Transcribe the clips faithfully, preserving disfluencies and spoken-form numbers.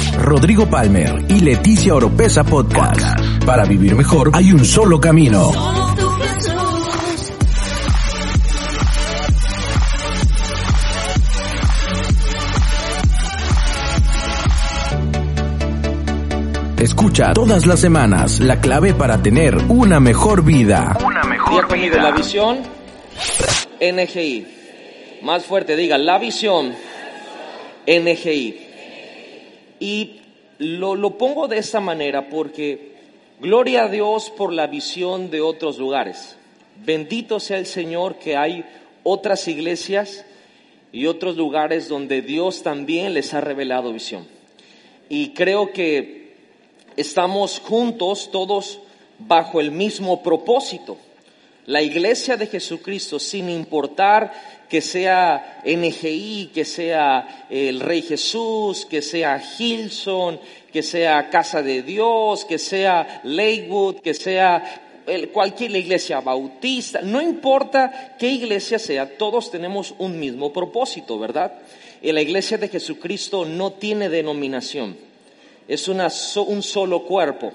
Rodrigo Palmer y Leticia Oropesa Podcast. Podcast. Para vivir mejor hay un solo camino. Escucha todas las semanas la clave para tener una mejor vida. Una mejor vida. De la visión N G I. Más fuerte, diga, la visión N G I. Y lo, lo pongo de esta manera porque gloria a Dios por la visión de otros lugares. Bendito sea el Señor que hay otras iglesias y otros lugares donde Dios también les ha revelado visión. Y creo que estamos juntos todos bajo el mismo propósito. La iglesia de Jesucristo, sin importar que sea N G I, que sea el Rey Jesús, que sea Hillsong, que sea Casa de Dios, que sea Lakewood, que sea el, cualquier iglesia bautista, no importa qué iglesia sea, todos tenemos un mismo propósito, ¿verdad? Y la iglesia de Jesucristo no tiene denominación, es una, un solo cuerpo.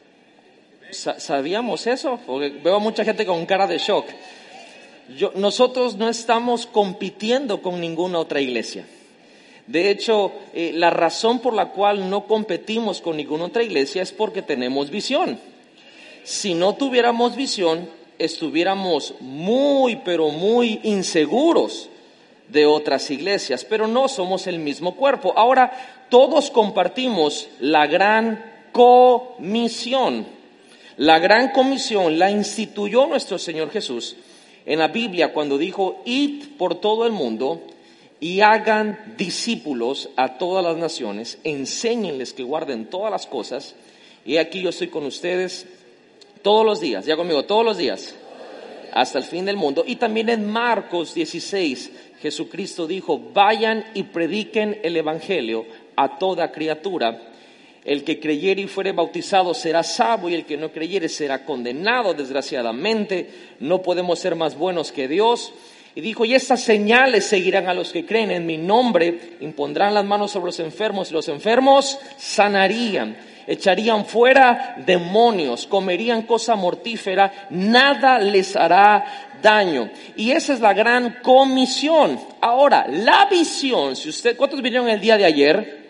¿Sabíamos eso? Porque veo a mucha gente con cara de shock. Yo, nosotros no estamos compitiendo con ninguna otra iglesia. De hecho, eh, la razón por la cual no competimos con ninguna otra iglesia es porque tenemos visión. Si no tuviéramos visión, estuviéramos muy, pero muy inseguros de otras iglesias, pero no somos el mismo cuerpo. Ahora, todos compartimos la gran comisión. La gran comisión la instituyó nuestro Señor Jesús en la Biblia cuando dijo: id por todo el mundo y hagan discípulos a todas las naciones, enséñenles que guarden todas las cosas, y aquí yo estoy con ustedes todos los días, ya conmigo, todos los días, hasta el fin del mundo. Y también en Marcos dieciséis, Jesucristo dijo: vayan y prediquen el evangelio a toda criatura. El que creyere y fuere bautizado será salvo, y el que no creyere será condenado. Desgraciadamente, no podemos ser más buenos que Dios. Y dijo: y estas señales seguirán a los que creen en mi nombre, impondrán las manos sobre los enfermos y los enfermos sanarían, echarían fuera demonios, comerían cosa mortífera, nada les hará daño. Y esa es la gran comisión. Ahora, la visión, si usted, ¿cuántos vinieron el día de ayer?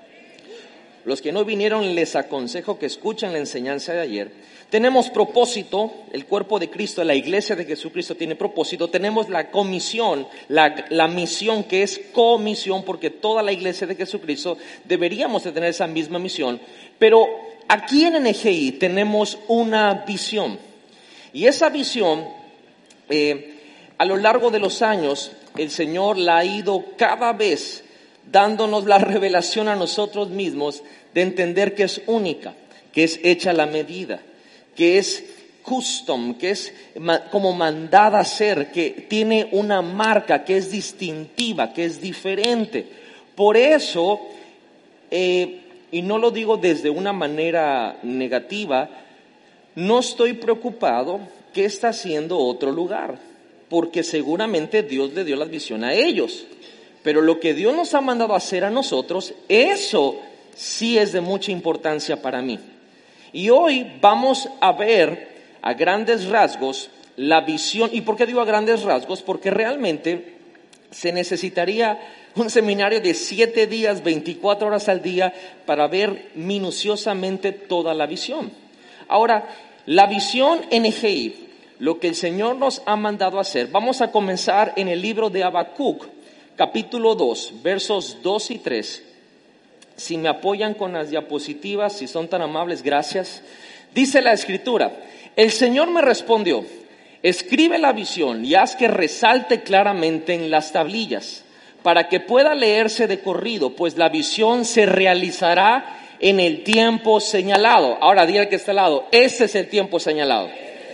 Los que no vinieron, les aconsejo que escuchen la enseñanza de ayer. Tenemos propósito, el cuerpo de Cristo, la iglesia de Jesucristo tiene propósito. Tenemos la comisión, la, la misión, que es comisión, porque toda la iglesia de Jesucristo deberíamos de tener esa misma misión. Pero aquí en N G I tenemos una visión. Y esa visión, eh, a lo largo de los años, el Señor la ha ido cada vez dándonos la revelación a nosotros mismos de entender que es única, que es hecha a la medida, que es custom, que es como mandada a ser, que tiene una marca, que es distintiva, que es diferente. Por eso, eh, y no lo digo desde una manera negativa, no estoy preocupado qué está haciendo otro lugar, porque seguramente Dios le dio la visión a ellos. Pero lo que Dios nos ha mandado a hacer a nosotros, eso sí es de mucha importancia para mí. Y hoy vamos a ver a grandes rasgos la visión. ¿Y por qué digo a grandes rasgos? Porque realmente se necesitaría un seminario de siete días, veinticuatro horas al día, para ver minuciosamente toda la visión. Ahora, la visión N G I, lo que el Señor nos ha mandado a hacer, vamos a comenzar en el libro de Habacuc, capítulo dos, versos dos y tres. Si me apoyan con las diapositivas, si son tan amables, gracias. Dice la Escritura: el Señor me respondió: escribe la visión y haz que resalte claramente en las tablillas, para que pueda leerse de corrido, pues la visión se realizará en el tiempo señalado. Ahora di al que está al lado: este es el tiempo señalado.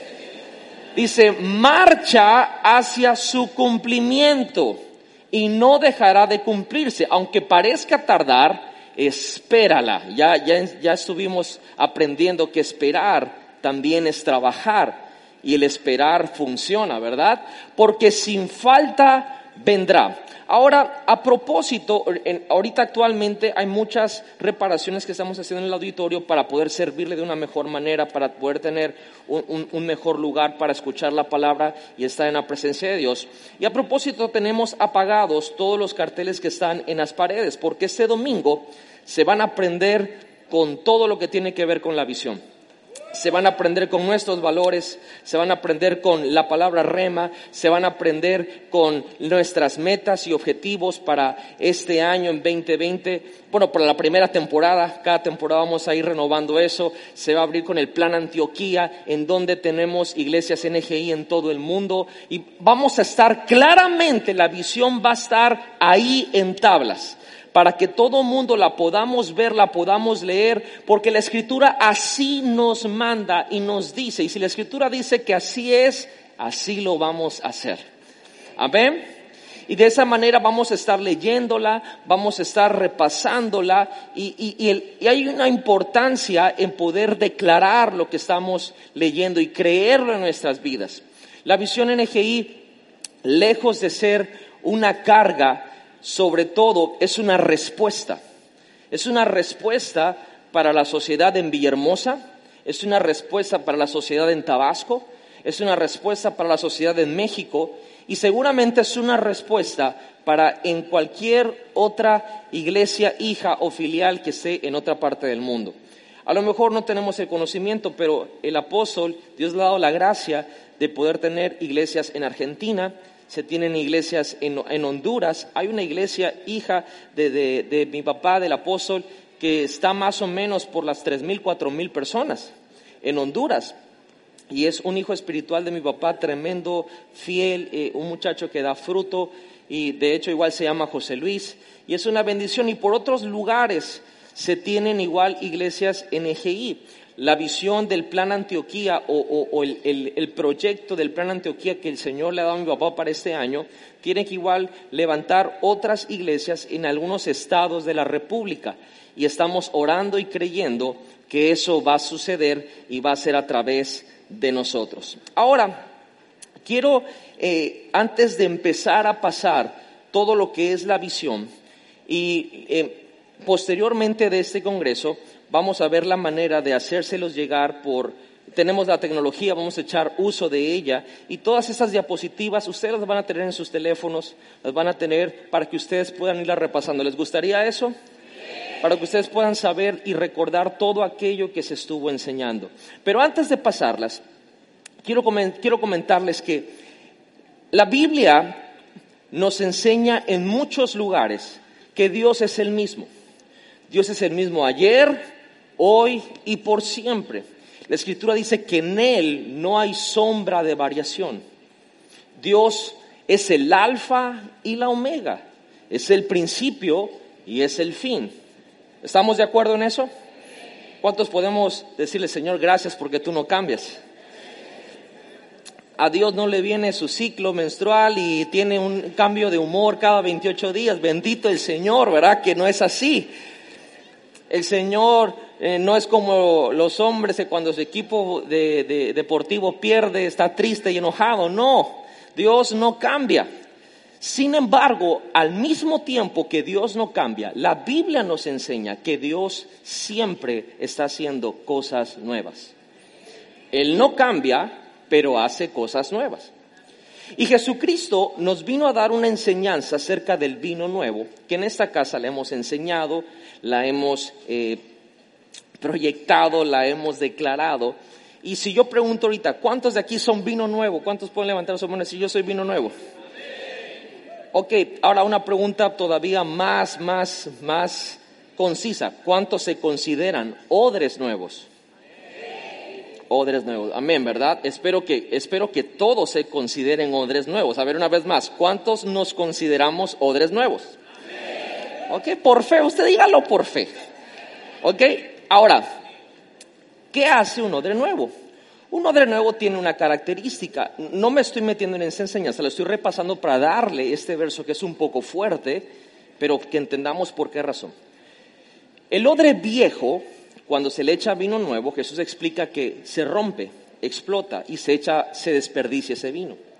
Dice: marcha hacia su cumplimiento y no dejará de cumplirse, aunque parezca tardar, espérala. Ya, ya, ya estuvimos aprendiendo que esperar también es trabajar, y el esperar funciona, ¿verdad? Porque sin falta vendrá. Ahora, a propósito, en, ahorita actualmente hay muchas reparaciones que estamos haciendo en el auditorio para poder servirle de una mejor manera, para poder tener un, un, un mejor lugar para escuchar la palabra y estar en la presencia de Dios. Y a propósito, tenemos apagados todos los carteles que están en las paredes, porque este domingo se van a prender con todo lo que tiene que ver con la visión. Se van a aprender con nuestros valores, se van a aprender con la palabra rema, se van a aprender con nuestras metas y objetivos para este año en veinte veinte. Bueno, para la primera temporada, cada temporada vamos a ir renovando eso. Se va a abrir con el Plan Antioquía, en donde tenemos iglesias N G I en todo el mundo. Y vamos a estar claramente, la visión va a estar ahí en tablas, para que todo mundo la podamos ver, la podamos leer, porque la Escritura así nos manda y nos dice. Y si la Escritura dice que así es, así lo vamos a hacer. Amén. Y de esa manera vamos a estar leyéndola, vamos a estar repasándola, y, y, y, el, y hay una importancia en poder declarar lo que estamos leyendo y creerlo en nuestras vidas. La visión N G I, lejos de ser una carga, sobre todo es una respuesta. Es una respuesta para la sociedad en Villahermosa, es una respuesta para la sociedad en Tabasco, es una respuesta para la sociedad en México, y seguramente es una respuesta para en cualquier otra iglesia hija o filial que esté en otra parte del mundo. A lo mejor no tenemos el conocimiento, pero el apóstol, Dios le ha dado la gracia de poder tener iglesias en Argentina. Se tienen iglesias en, en Honduras. Hay una iglesia hija de, de, de mi papá, del apóstol, que está más o menos por las tres mil, cuatro mil personas en Honduras. Y es un hijo espiritual de mi papá, tremendo, fiel, eh, un muchacho que da fruto. Y de hecho igual se llama José Luis. Y es una bendición. Y por otros lugares se tienen igual iglesias N G I. La visión del Plan Antioquía o, o, o el, el, el proyecto del Plan Antioquía que el Señor le ha dado a mi papá para este año, tiene que igual levantar otras iglesias en algunos estados de la República. Y estamos orando y creyendo que eso va a suceder y va a ser a través de nosotros. Ahora, quiero, eh, antes de empezar a pasar todo lo que es la visión, y eh, posteriormente de este congreso, vamos a ver la manera de hacérselos llegar por, tenemos la tecnología, vamos a echar uso de ella, y todas esas diapositivas ustedes las van a tener en sus teléfonos, las van a tener para que ustedes puedan irlas repasando. ¿Les gustaría eso? Para que ustedes puedan saber y recordar todo aquello que se estuvo enseñando. Pero antes de pasarlas, quiero, coment- quiero comentarles que la Biblia nos enseña en muchos lugares que Dios es el mismo. Dios es el mismo ayer, hoy y por siempre. La Escritura dice que en Él no hay sombra de variación. Dios es el alfa y la omega, es el principio y es el fin. ¿Estamos de acuerdo en eso? ¿Cuántos podemos decirle, Señor, gracias porque tú no cambias? A Dios no le viene su ciclo menstrual y tiene un cambio de humor cada veintiocho días. Bendito el Señor, ¿verdad? Que no es así. El Señor eh, no es como los hombres que cuando su equipo de, de, deportivo pierde, está triste y enojado. No, Dios no cambia. Sin embargo, al mismo tiempo que Dios no cambia, la Biblia nos enseña que Dios siempre está haciendo cosas nuevas. Él no cambia, pero hace cosas nuevas. Y Jesucristo nos vino a dar una enseñanza acerca del vino nuevo, que en esta casa la hemos enseñado, la hemos eh, proyectado, la hemos declarado. Y si yo pregunto ahorita, ¿cuántos de aquí son vino nuevo? ¿Cuántos pueden levantar su mano si yo soy vino nuevo? Ok, ahora una pregunta todavía más, más, más concisa. ¿Cuántos se consideran odres nuevos? Odres nuevos, amén, ¿verdad? Espero que, espero que todos se consideren odres nuevos. A ver, una vez más, ¿cuántos nos consideramos odres nuevos? Amén. Ok, por fe, usted dígalo por fe. Ok, ahora, ¿qué hace un odre nuevo? Un odre nuevo tiene una característica. No me estoy metiendo en esa enseñanza, lo estoy repasando para darle este verso que es un poco fuerte, pero que entendamos por qué razón. El odre viejo, cuando se le echa vino nuevo, Jesús explica que se rompe, explota y se echa, se desperdicia ese vino.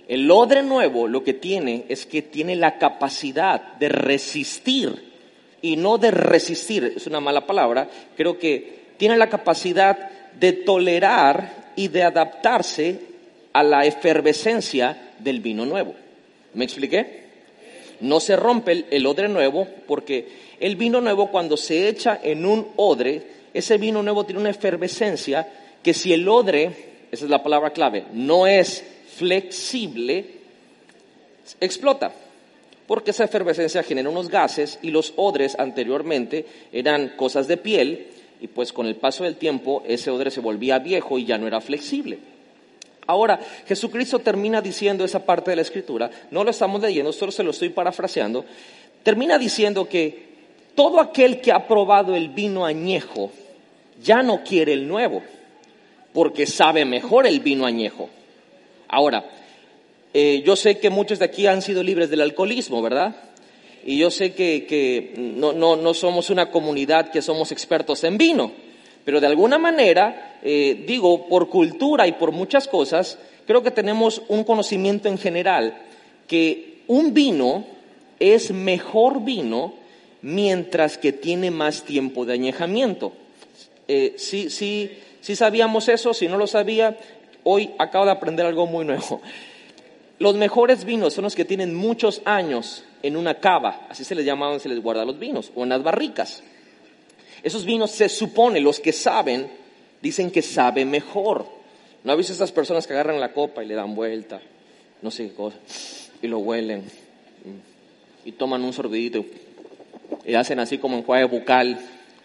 El odre nuevo lo que tiene es que tiene la capacidad de resistir, y no de resistir, es una mala palabra, creo que tiene la capacidad de tolerar y de adaptarse a la efervescencia del vino nuevo. ¿Me expliqué? No se rompe el, el odre nuevo, porque el vino nuevo, cuando se echa en un odre, ese vino nuevo tiene una efervescencia que si el odre, esa es la palabra clave, no es flexible, explota. Porque esa efervescencia genera unos gases, y los odres anteriormente eran cosas de piel, y pues con el paso del tiempo ese odre se volvía viejo y ya no era flexible. Ahora, Jesucristo termina diciendo esa parte de la Escritura, no lo estamos leyendo, solo se lo estoy parafraseando, termina diciendo que todo aquel que ha probado el vino añejo ya no quiere el nuevo, porque sabe mejor el vino añejo. Ahora, Eh, yo sé que muchos de aquí han sido libres del alcoholismo, ¿verdad? Y yo sé que, que no, no, no somos una comunidad que somos expertos en vino, pero de alguna manera, eh, digo, por cultura y por muchas cosas, creo que tenemos un conocimiento en general que un vino es mejor vino mientras que tiene más tiempo de añejamiento. Eh, sí, sí, sí sabíamos eso. Si no lo sabía, hoy acabo de aprender algo muy nuevo. Los mejores vinos son los que tienen muchos años en una cava, así se les llama donde se les guarda los vinos, o en las barricas. Esos vinos, se supone, los que saben, dicen que sabe mejor. ¿No has visto estas personas que agarran la copa y le dan vuelta, no sé qué cosa, y lo huelen, y toman un sorbidito, y hacen así como enjuague bucal?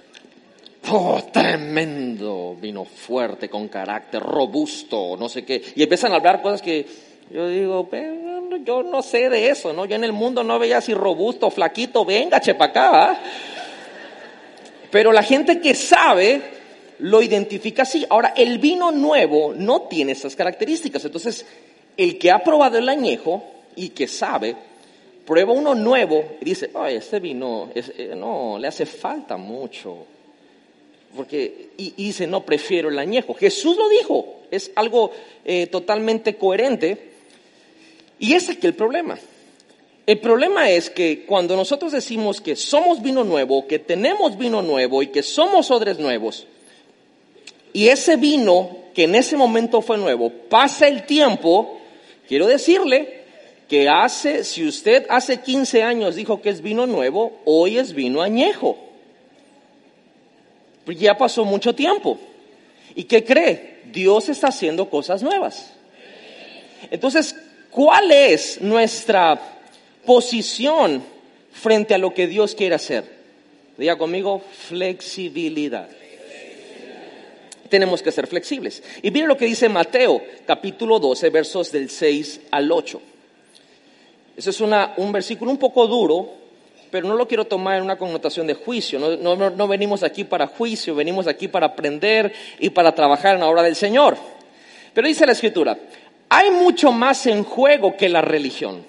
¡Oh, tremendo vino fuerte, con carácter, robusto, no sé qué! Y empiezan a hablar cosas que yo digo, yo no sé de eso, ¿no? Yo en el mundo no veía si robusto, flaquito, venga, chepa acá, ¿eh? Pero la gente que sabe lo identifica así. Ahora, el vino nuevo no tiene esas características. Entonces, el que ha probado el añejo y que sabe, prueba uno nuevo y dice, ay, este vino, es, eh, no, le hace falta mucho. Porque, y, y dice, no, prefiero el añejo. Jesús lo dijo, es algo eh, totalmente coherente. Y ese es aquí el problema. El problema es que cuando nosotros decimos que somos vino nuevo, que tenemos vino nuevo y que somos odres nuevos, y ese vino que en ese momento fue nuevo, pasa el tiempo, quiero decirle que hace, si usted hace quince años dijo que es vino nuevo, hoy es vino añejo. Ya pasó mucho tiempo. ¿Y qué cree? Dios está haciendo cosas nuevas. Entonces, ¿cuál es nuestra posición frente a lo que Dios quiere hacer? Diga conmigo, flexibilidad. Tenemos que ser flexibles. Y miren lo que dice Mateo, capítulo doce, versos del seis al ocho. Ese es una, un versículo un poco duro, pero no lo quiero tomar en una connotación de juicio. No, no, no venimos aquí para juicio, venimos aquí para aprender y para trabajar en la obra del Señor. Pero dice la Escritura, hay mucho más en juego que la religión.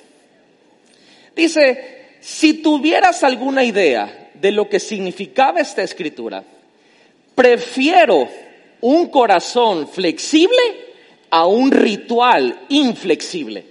Dice, si tuvieras alguna idea de lo que significaba esta Escritura, prefiero un corazón flexible a un ritual inflexible.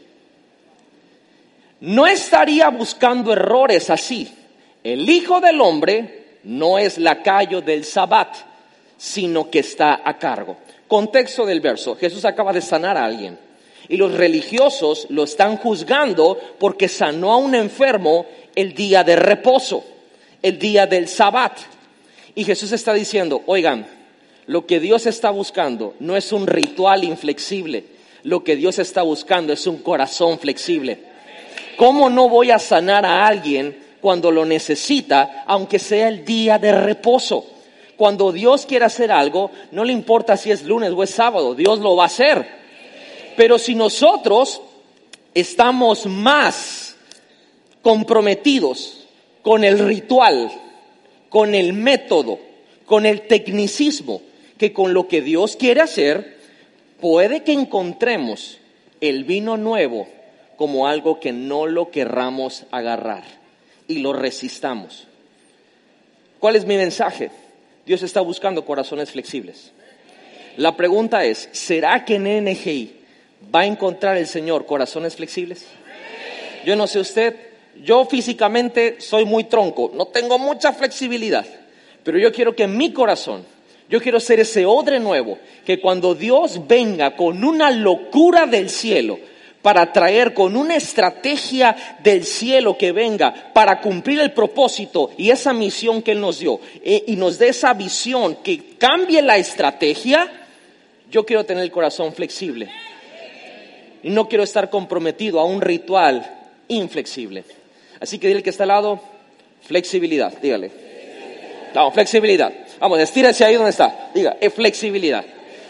No estaría buscando errores así. El Hijo del Hombre no es lacayo del Sabbat, sino que está a cargo. Contexto del verso, Jesús acaba de sanar a alguien y los religiosos lo están juzgando porque sanó a un enfermo el día de reposo, el día del Sabbat. Y Jesús está diciendo, oigan, lo que Dios está buscando no es un ritual inflexible, lo que Dios está buscando es un corazón flexible. ¿Cómo no voy a sanar a alguien cuando lo necesita, aunque sea el día de reposo? Cuando Dios quiere hacer algo, no le importa si es lunes o es sábado, Dios lo va a hacer. Pero si nosotros estamos más comprometidos con el ritual, con el método, con el tecnicismo, que con lo que Dios quiere hacer, puede que encontremos el vino nuevo como algo que no lo querramos agarrar y lo resistamos. ¿Cuál es mi mensaje? Dios está buscando corazones flexibles. La pregunta es, ¿será que en N G I ¿Va a encontrar el Señor corazones flexibles? Yo no sé usted, yo físicamente soy muy tronco, no tengo mucha flexibilidad, pero yo quiero que en mi corazón, yo quiero ser ese odre nuevo, que cuando Dios venga con una locura del cielo, para traer con una estrategia del cielo que venga, para cumplir el propósito y esa misión que Él nos dio, eh, y nos dé esa visión que cambie la estrategia, yo quiero tener el corazón flexible. Y no quiero estar comprometido a un ritual inflexible. Así que dile que está al lado, flexibilidad, dígale. Vamos, flexibilidad. Vamos, estírese ahí donde está. Diga, es flexibilidad.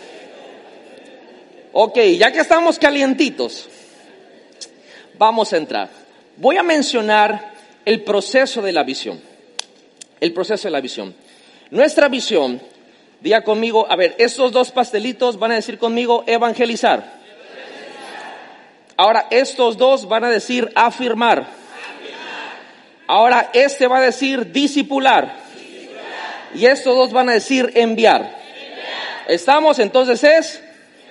Ok, ya que estamos calientitos, vamos a entrar. Voy a mencionar el proceso de la visión. El proceso de la visión. Nuestra visión, diga conmigo, a ver, estos dos pastelitos van a decir conmigo evangelizar. Ahora estos dos van a decir afirmar. afirmar. Ahora este va a decir discipular. discipular. Y estos dos van a decir enviar. enviar. ¿Estamos? Entonces es...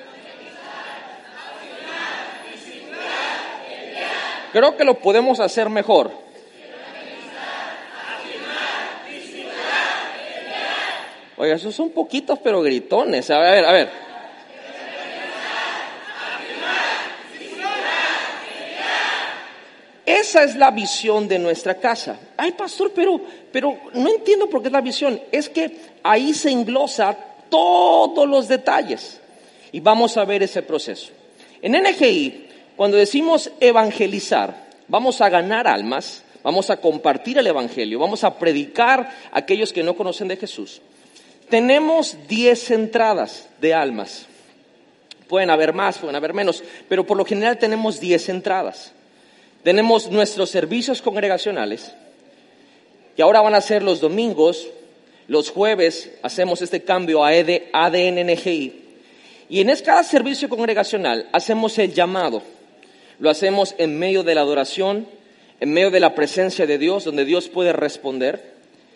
afirmar, discipular, enviar. Creo que lo podemos hacer mejor. Afirmar, discipular, enviar. Oiga, esos son poquitos pero gritones. A ver, a ver. Esa es la visión de nuestra casa. Ay, pastor, pero, pero no entiendo por qué es la visión. Es que ahí se englosa todos los detalles. Y vamos a ver ese proceso. En N G I, cuando decimos evangelizar, vamos a ganar almas, vamos a compartir el evangelio, vamos a predicar a aquellos que no conocen de Jesús. Tenemos diez entradas de almas. Pueden haber más, pueden haber menos, pero por lo general tenemos diez entradas. Tenemos nuestros servicios congregacionales, que ahora van a ser los domingos, los jueves hacemos este cambio a A D N N G I. Y en cada servicio congregacional hacemos el llamado. Lo hacemos en medio de la adoración, en medio de la presencia de Dios, donde Dios puede responder.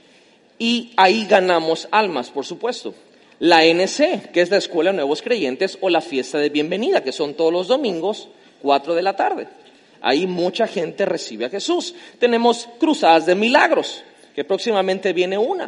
Y ahí ganamos almas, por supuesto. La N C, que es la Escuela de Nuevos Creyentes, o la fiesta de bienvenida, que son todos los domingos, cuatro de la tarde. Ahí mucha gente recibe a Jesús. Tenemos cruzadas de milagros, que próximamente viene una,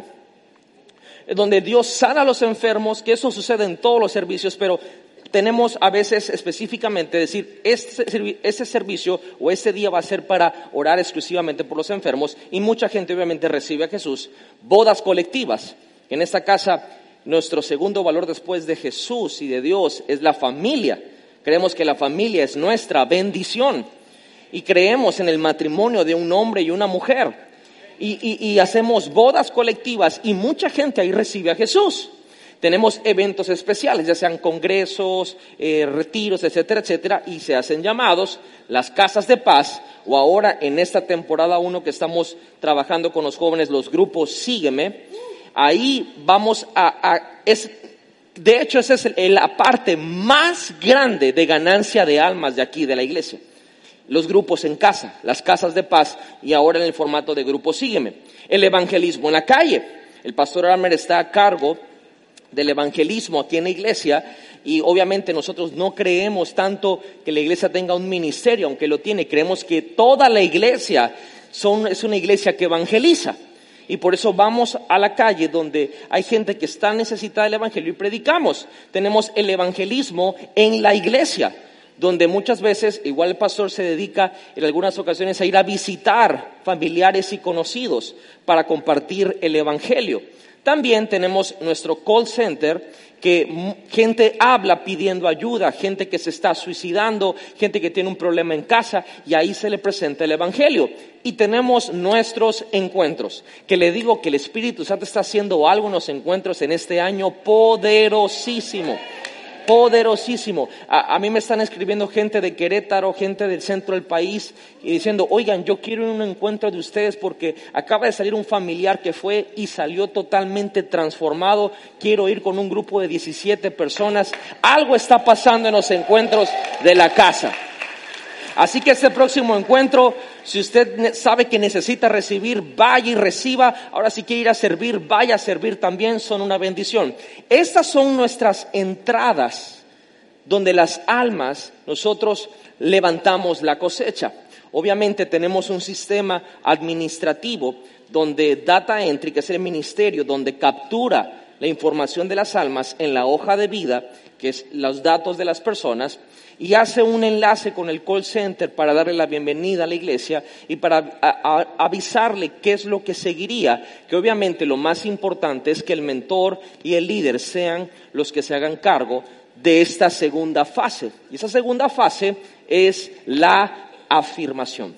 donde Dios sana a los enfermos, que eso sucede en todos los servicios, pero tenemos a veces específicamente decir, este, este servicio o este día va a ser para orar exclusivamente por los enfermos, y mucha gente obviamente recibe a Jesús. Bodas colectivas. En esta casa, nuestro segundo valor después de Jesús y de Dios es la familia. Creemos que la familia es nuestra bendición. Y creemos en el matrimonio de un hombre y una mujer. Y, y, y hacemos bodas colectivas y mucha gente ahí recibe a Jesús. Tenemos eventos especiales, ya sean congresos, eh, retiros, etcétera, etcétera. Y se hacen llamados las casas de paz. O ahora en esta temporada uno que estamos trabajando con los jóvenes, los grupos Sígueme. Ahí vamos a... a es, de hecho esa es la parte más grande de ganancia de almas de aquí, de la iglesia. Los grupos en casa, las casas de paz, y ahora en el formato de grupo Sígueme. El evangelismo en la calle. El pastor Armer está a cargo del evangelismo aquí en la iglesia, y obviamente nosotros no creemos tanto que la iglesia tenga un ministerio, aunque lo tiene. Creemos que toda la iglesia son, es una iglesia que evangeliza. Y por eso vamos a la calle donde hay gente que está necesitada del evangelio y predicamos. Tenemos el evangelismo en la iglesia, donde muchas veces, igual el pastor se dedica en algunas ocasiones a ir a visitar familiares y conocidos para compartir el evangelio. También tenemos nuestro call center, que gente habla pidiendo ayuda, gente que se está suicidando, gente que tiene un problema en casa, y ahí se le presenta el evangelio. Y tenemos nuestros encuentros, que le digo que el Espíritu Santo está haciendo algo en los encuentros en este año poderosísimo. Poderosísimo. A, a mí me están escribiendo gente de Querétaro, gente del centro del país, y diciendo, oigan, yo quiero ir a un encuentro de ustedes porque acaba de salir un familiar que fue y salió totalmente transformado. Quiero ir con un grupo de diecisiete personas. Algo está pasando en los encuentros de la casa. Así que este próximo encuentro, si usted sabe que necesita recibir, vaya y reciba. Ahora si quiere ir a servir, vaya a servir también, son una bendición. Estas son nuestras entradas donde las almas, nosotros levantamos la cosecha. Obviamente tenemos un sistema administrativo donde data entry, que es el ministerio, donde captura la información de las almas en la hoja de vida, que es los datos de las personas, y hace un enlace con el call center para darle la bienvenida a la iglesia y para a, a, avisarle qué es lo que seguiría, que obviamente lo más importante es que el mentor y el líder sean los que se hagan cargo de esta segunda fase. Y esa segunda fase es la afirmación.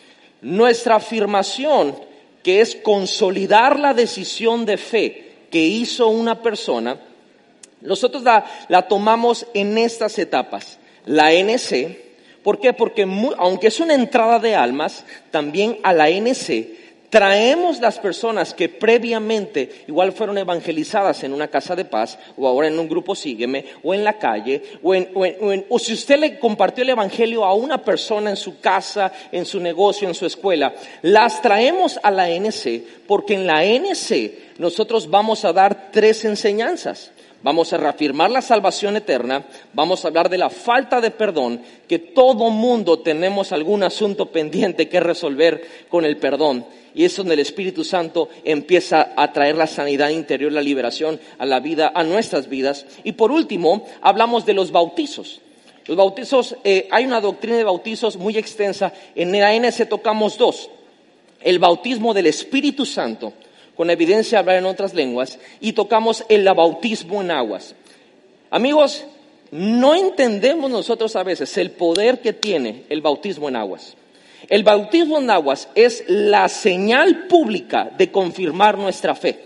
Nuestra afirmación, que es consolidar la decisión de fe que hizo una persona, nosotros la, la tomamos en estas etapas. La N C, ¿por qué? Porque muy, aunque es una entrada de almas, también a la N C traemos las personas que previamente igual fueron evangelizadas en una casa de paz, o ahora en un grupo Sígueme, o en la calle, o, en, o, en, o, en, o si usted le compartió el evangelio a una persona en su casa, en su negocio, en su escuela, las traemos a la N C, porque en la N C nosotros vamos a dar tres enseñanzas. Vamos a reafirmar la salvación eterna, vamos a hablar de la falta de perdón, que todo mundo tenemos algún asunto pendiente que resolver con el perdón. Y es donde el Espíritu Santo empieza a traer la sanidad interior, la liberación a la vida, a nuestras vidas. Y por último, hablamos de los bautizos. Los bautizos, eh, hay una doctrina de bautizos muy extensa. En la A N C tocamos dos. El bautismo del Espíritu Santo, con evidencia de hablar en otras lenguas, y tocamos el bautismo en aguas. Amigos, no entendemos nosotros a veces el poder que tiene el bautismo en aguas. El bautismo en aguas es la señal pública de confirmar nuestra fe.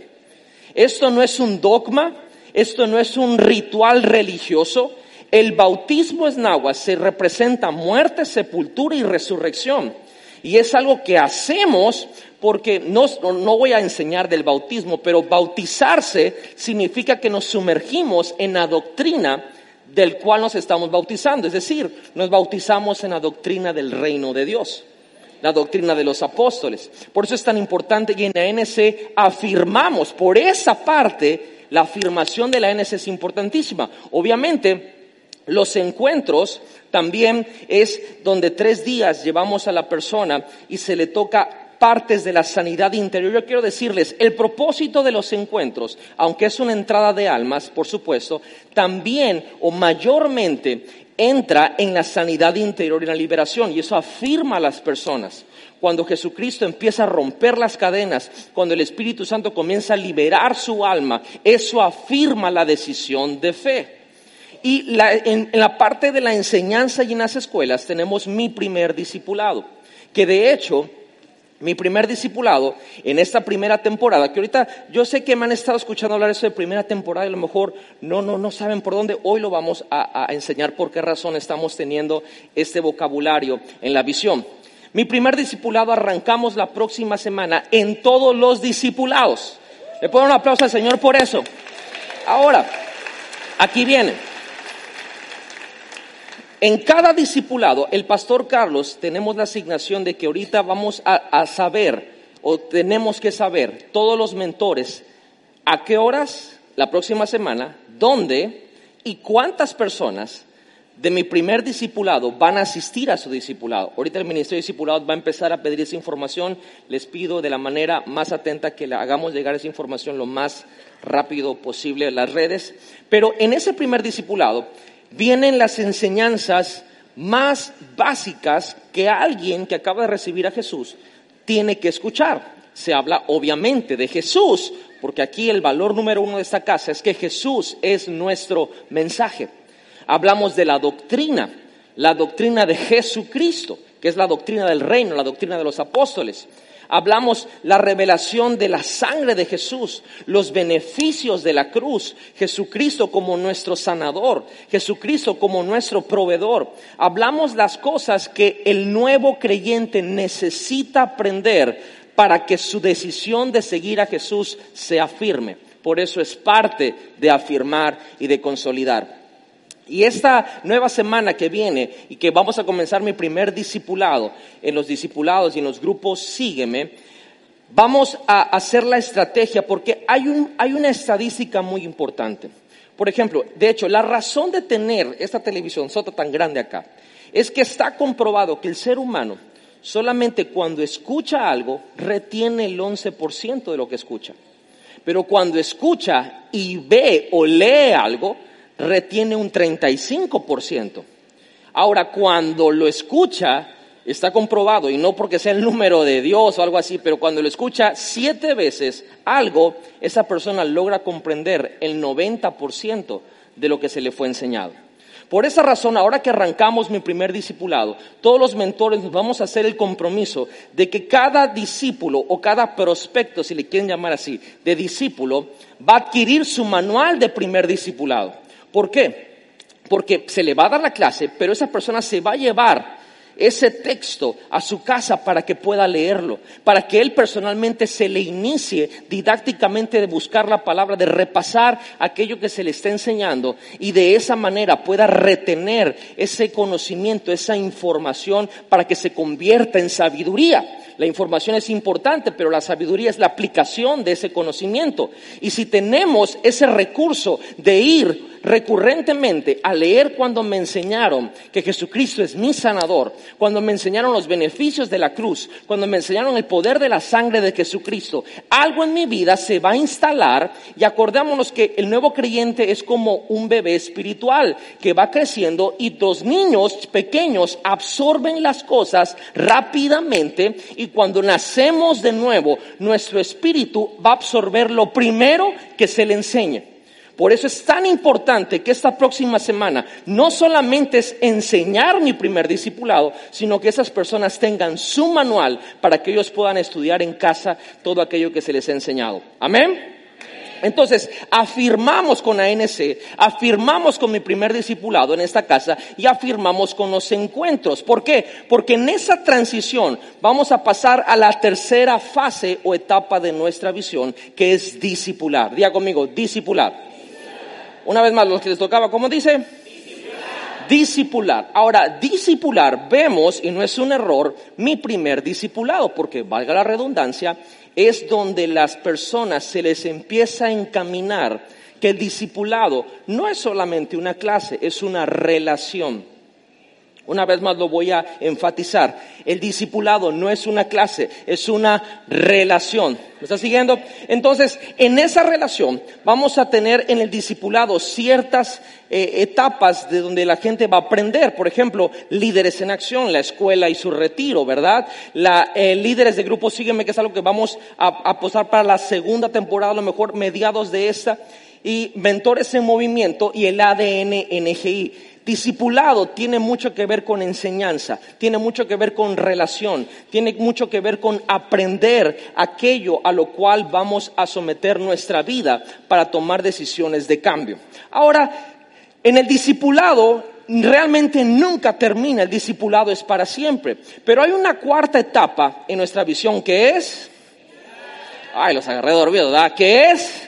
Esto no es un dogma, esto no es un ritual religioso. El bautismo en aguas se representa muerte, sepultura y resurrección. Y es algo que hacemos porque no, no voy a enseñar del bautismo, pero bautizarse significa que nos sumergimos en la doctrina del cual nos estamos bautizando. Es decir, nos bautizamos en la doctrina del reino de Dios, la doctrina de los apóstoles. Por eso es tan importante que en la A N C afirmamos, por esa parte, la afirmación de la A N C es importantísima. Obviamente, los encuentros también es donde tres días llevamos a la persona y se le toca partes de la sanidad interior. Yo quiero decirles, el propósito de los encuentros, aunque es una entrada de almas, por supuesto, también o mayormente entra en la sanidad interior y la liberación, y eso afirma a las personas. Cuando Jesucristo empieza a romper las cadenas, cuando el Espíritu Santo comienza a liberar su alma, eso afirma la decisión de fe. Y la, en, en la parte de la enseñanza y en las escuelas tenemos mi primer discipulado, que de hecho, mi primer discipulado en esta primera temporada, que ahorita yo sé que me han estado escuchando hablar eso de primera temporada y a lo mejor no, no, no saben por dónde, hoy lo vamos a, a enseñar por qué razón estamos teniendo este vocabulario en la visión. Mi primer discipulado arrancamos la próxima semana en todos los discipulados. Le pongo un aplauso al Señor por eso. Ahora, aquí viene. En cada discipulado, el pastor Carlos, tenemos la asignación de que ahorita vamos a, a saber, o tenemos que saber, todos los mentores, a qué horas, la próxima semana, dónde y cuántas personas de mi primer discipulado van a asistir a su discipulado. Ahorita el Ministerio de Discipulados va a empezar a pedir esa información. Les pido de la manera más atenta que le hagamos llegar esa información lo más rápido posible a las redes. Pero en ese primer discipulado vienen las enseñanzas más básicas que alguien que acaba de recibir a Jesús tiene que escuchar. Se habla obviamente de Jesús, porque aquí el valor número uno de esta casa es que Jesús es nuestro mensaje. Hablamos de la doctrina, la doctrina de Jesucristo, que es la doctrina del reino, la doctrina de los apóstoles. Hablamos la revelación de la sangre de Jesús, los beneficios de la cruz, Jesucristo como nuestro sanador, Jesucristo como nuestro proveedor. Hablamos las cosas que el nuevo creyente necesita aprender para que su decisión de seguir a Jesús sea firme. Por eso es parte de afirmar y de consolidar. Y esta nueva semana que viene y que vamos a comenzar mi primer discipulado, en los discipulados y en los grupos Sígueme, Vamos a hacer la estrategia porque hay, un, hay una estadística muy importante. Por ejemplo, de hecho, la razón de tener esta televisión sota tan grande acá es que está comprobado que el ser humano solamente cuando escucha algo retiene el once por ciento de lo que escucha. Pero cuando escucha y ve o lee algo, retiene un treinta y cinco por ciento. Ahora, cuando lo escucha, está comprobado, y no porque sea el número de Dios o algo así, pero cuando lo escucha siete veces algo, esa persona logra comprender el noventa por ciento de lo que se le fue enseñado. Por esa razón, ahora que arrancamos mi primer discipulado, todos los mentores nos vamos a hacer el compromiso de que cada discípulo o cada prospecto, si le quieren llamar así, de discípulo, va a adquirir su manual de primer discipulado. ¿Por qué? Porque se le va a dar la clase, pero esa persona se va a llevar ese texto a su casa para que pueda leerlo, para que él personalmente se le inicie didácticamente de buscar la palabra, de repasar aquello que se le está enseñando y de esa manera pueda retener ese conocimiento, esa información para que se convierta en sabiduría. La información es importante, pero la sabiduría es la aplicación de ese conocimiento. Y si tenemos ese recurso de ir recurrentemente a leer cuando me enseñaron que Jesucristo es mi sanador, cuando me enseñaron los beneficios de la cruz, cuando me enseñaron el poder de la sangre de Jesucristo, algo en mi vida se va a instalar. Y acordémonos que el nuevo creyente es como un bebé espiritual que va creciendo y los niños pequeños absorben las cosas rápidamente, y cuando nacemos de nuevo, nuestro espíritu va a absorber lo primero que se le enseñe. Por eso es tan importante que esta próxima semana no solamente es enseñar mi primer discipulado, sino que esas personas tengan su manual para que ellos puedan estudiar en casa todo aquello que se les ha enseñado. ¿Amén? Entonces, afirmamos con A N C, afirmamos con mi primer discipulado en esta casa y afirmamos con los encuentros. ¿Por qué? Porque en esa transición vamos a pasar a la tercera fase o etapa de nuestra visión, que es discipular. Diga conmigo, discipular. Una vez más, los que les tocaba, ¿cómo dice? Discipular. Discipular. Ahora, discipular, vemos, y no es un error, mi primer discipulado, porque valga la redundancia, es donde las personas se les empieza a encaminar que el discipulado no es solamente una clase, es una relación. Una vez más lo voy a enfatizar. El discipulado no es una clase, es una relación. ¿Me está siguiendo? Entonces, en esa relación vamos a tener en el discipulado ciertas eh, etapas de donde la gente va a aprender. Por ejemplo, líderes en acción, la escuela y su retiro, ¿verdad? La, eh, líderes de grupo Sígueme, que es algo que vamos a, a posar para la segunda temporada, a lo mejor mediados de esta. Y mentores en movimiento y el A D N N G I. Discipulado tiene mucho que ver con enseñanza, tiene mucho que ver con relación, tiene mucho que ver con aprender aquello a lo cual vamos a someter nuestra vida para tomar decisiones de cambio. Ahora, en el discipulado realmente nunca termina, el discipulado es para siempre, pero hay una cuarta etapa en nuestra visión que es, ay, los agarré dormidos, ¿verdad? Que es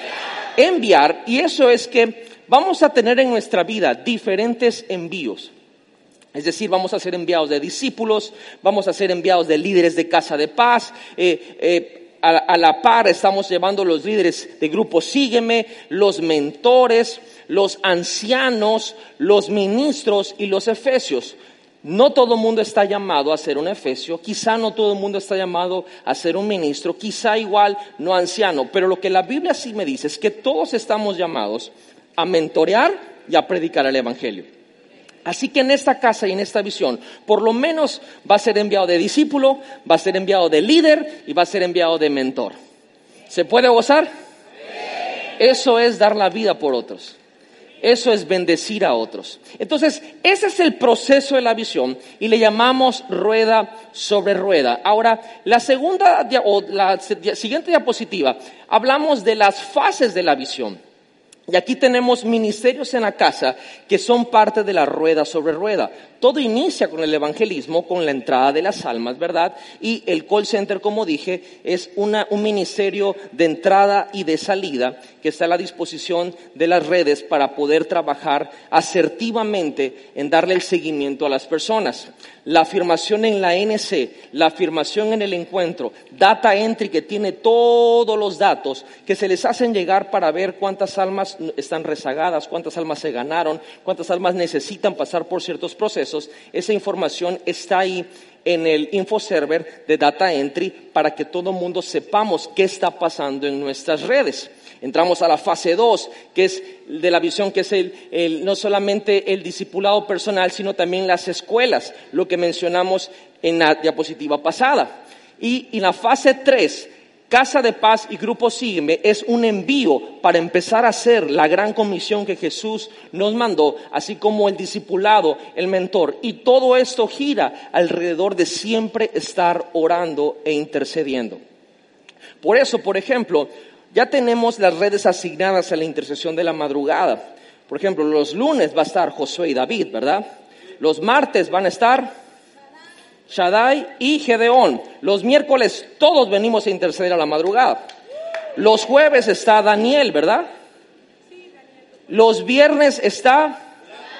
enviar, y eso es que vamos a tener en nuestra vida diferentes envíos. Es decir, vamos a ser enviados de discípulos, vamos a ser enviados de líderes de casa de paz. Eh, eh, a, a la par estamos llevando los líderes de grupo Sígueme, los mentores, los ancianos, los ministros y los efesios. No todo el mundo está llamado a ser un efesio, quizá no todo el mundo está llamado a ser un ministro, quizá igual no anciano, pero lo que la Biblia sí me dice es que todos estamos llamados a mentorear y a predicar el evangelio. Así que en esta casa y en esta visión, por lo menos va a ser enviado de discípulo, va a ser enviado de líder y va a ser enviado de mentor. ¿Se puede gozar? Sí. Eso es dar la vida por otros. Eso es bendecir a otros. Entonces, ese es el proceso de la visión y le llamamos rueda sobre rueda. Ahora, la segunda o la siguiente diapositiva, hablamos de las fases de la visión. Y aquí tenemos ministerios en la casa que son parte de la rueda sobre rueda. todo inicia con el evangelismo, con la entrada de las almas, ¿verdad? Y el call center, como dije, es una, un ministerio de entrada y de salida que está a la disposición de las redes para poder trabajar asertivamente en darle el seguimiento a las personas. La afirmación en la N C, la afirmación en el encuentro, data entry que tiene todos los datos que se les hacen llegar para ver cuántas almas están rezagadas, cuántas almas se ganaron, cuántas almas necesitan pasar por ciertos procesos. Esa información está ahí en el infoserver de data entry para que todo mundo sepamos qué está pasando en nuestras redes. Entramos a la fase dos, que es de la visión, que es el, el, no solamente el discipulado personal, sino también las escuelas, lo que mencionamos en la diapositiva pasada. Y en la fase tres, Casa de Paz y Grupo Sígueme, es un envío para empezar a hacer la gran comisión que Jesús nos mandó, así como el discipulado, el mentor. Y todo esto gira alrededor de siempre estar orando e intercediendo. Por eso, por ejemplo, ya tenemos las redes asignadas a la intercesión de la madrugada. Por ejemplo, los lunes va a estar Josué y David, ¿verdad? Los martes van a estar Shaddai y Gedeón. Los miércoles todos venimos a interceder a la madrugada. Los jueves está Daniel, ¿verdad? Los viernes está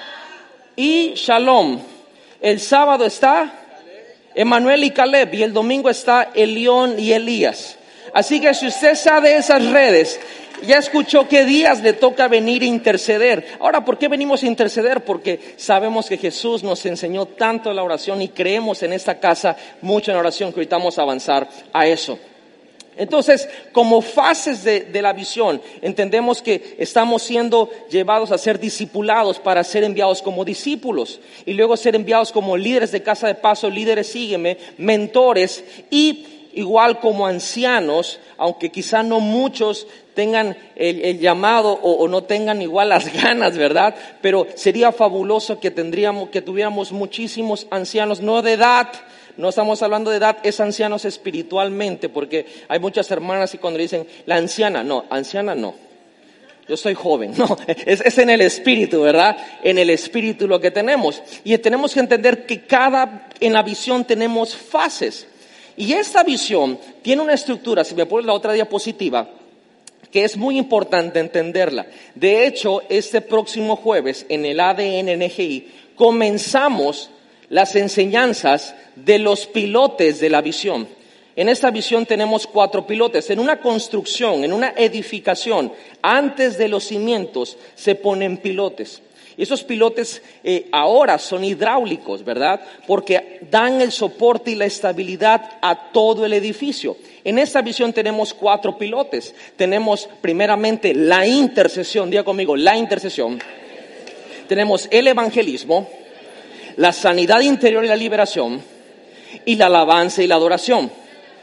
y Shalom. El sábado está Emanuel y Caleb. Y el domingo está Elión y Elías. Así que si usted sabe de esas redes, ya escuchó qué días le toca venir a interceder. Ahora, ¿por qué venimos a interceder? Porque sabemos que Jesús nos enseñó tanto la oración y creemos en esta casa mucho en la oración, que ahorita vamos a avanzar a eso. Entonces, como fases de, de la visión, entendemos que estamos siendo llevados a ser discipulados para ser enviados como discípulos y luego ser enviados como líderes de Casa de Paz, líderes Sígueme, mentores y igual como ancianos, aunque quizá no muchos tengan el, el llamado o, o no tengan igual las ganas, ¿verdad? Pero sería fabuloso que tendríamos, que tuviéramos muchísimos ancianos, no de edad. No estamos hablando de edad, es ancianos espiritualmente, porque hay muchas hermanas y cuando dicen la anciana, no, anciana no. Yo soy joven, no, es, es en el espíritu, ¿verdad? En el espíritu lo que tenemos. Y tenemos que entender que cada, en la visión tenemos fases. Y esta visión tiene una estructura, si me pones la otra diapositiva, que es muy importante entenderla. De hecho, este próximo jueves en el A D N N G I comenzamos las enseñanzas de los pilotes de la visión. En esta visión tenemos cuatro pilotes. En una construcción, en una edificación, antes de los cimientos se ponen pilotes. Y esos pilotes eh, ahora son hidráulicos, ¿verdad? Porque dan el soporte y la estabilidad a todo el edificio. En esta visión tenemos cuatro pilotes. Tenemos primeramente la intercesión, diga conmigo, la intercesión. Tenemos el evangelismo, la sanidad interior y la liberación, y la alabanza y la adoración.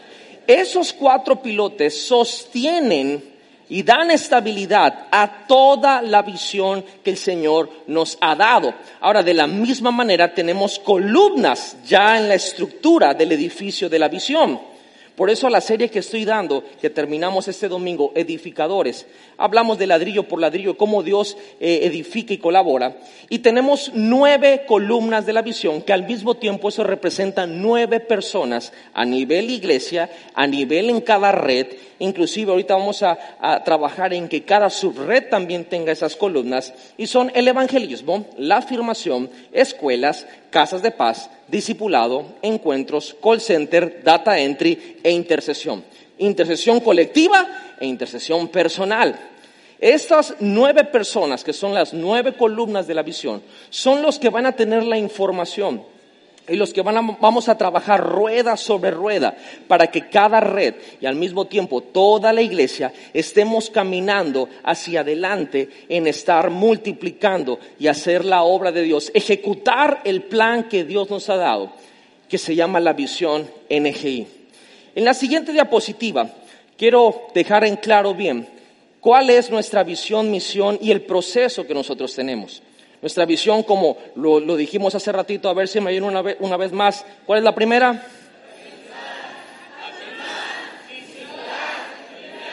Esos cuatro pilotes sostienen y dan estabilidad a toda la visión que el Señor nos ha dado. Ahora, de la misma manera tenemos columnas ya en la estructura del edificio de la visión. Por eso la serie que estoy dando, que terminamos este domingo, Edificadores, hablamos de ladrillo por ladrillo, cómo Dios eh, edifica y colabora. Y tenemos nueve columnas de la visión, que al mismo tiempo eso representa nueve personas a nivel iglesia, a nivel en cada red. Inclusive ahorita vamos a, a trabajar en que cada subred también tenga esas columnas. Y son el evangelismo, la afirmación, escuelas, casas de paz, discipulado, encuentros, call center, data entry e intercesión. Intercesión colectiva e intercesión personal. Estas nueve personas, que son las nueve columnas de la visión, son los que van a tener la información y los que van a, vamos a trabajar rueda sobre rueda para que cada red y al mismo tiempo toda la iglesia estemos caminando hacia adelante en estar multiplicando y hacer la obra de Dios, ejecutar el plan que Dios nos ha dado, que se llama la visión N G I. En la siguiente diapositiva quiero dejar en claro bien cuál es nuestra visión, misión y el proceso que nosotros tenemos. Nuestra visión, como lo, lo dijimos hace ratito, a ver si me viene una vez, una vez más. ¿Cuál es la primera?